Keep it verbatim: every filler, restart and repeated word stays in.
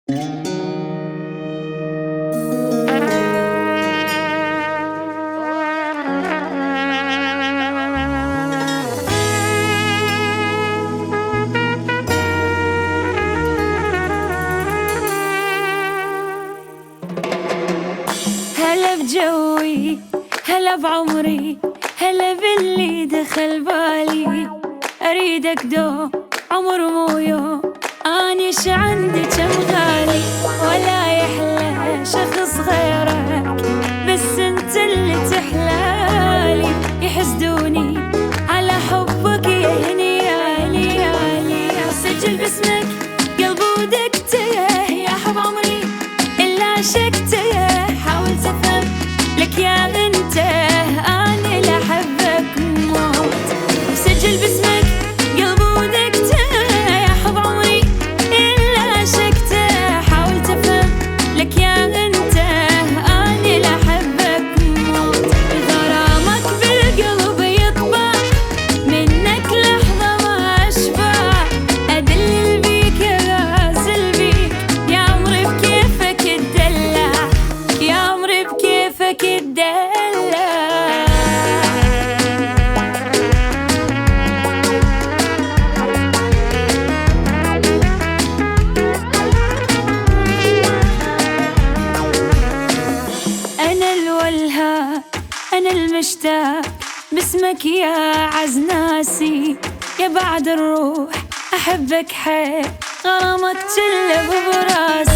هلا بجوي، هلا بعمري، هلا باللي دخل بالي. أريدك دوم عمر مو يوم، أني ش عندي جم غالي. ولا يحلى شخص غيرك، بس انت اللي تحلالي. يحسدوني على حبك يا هنيالي يالي. سجل باسمك قلب ودقته يا حب عمري، إلا شكته حاولت أفهم لك يا انت، أنا لأحبك موت. سجل باسمك قلب ودقته يا حب عمري، إلا شكته حاولت أفهم لك يا انت، أنا لأحبك موت. غرامك بالقلب يطبع، منك لحظة ما أشبع. أدلل بيك أغازل بيك، يا عمري بكيفك تدلع، يا عمري بكيفك تدلع. أنا الولهة أنا المشتاق، باسمك يا عز ناسي. يا بعد الروح أحبك حيل، غرامك جلب براسي.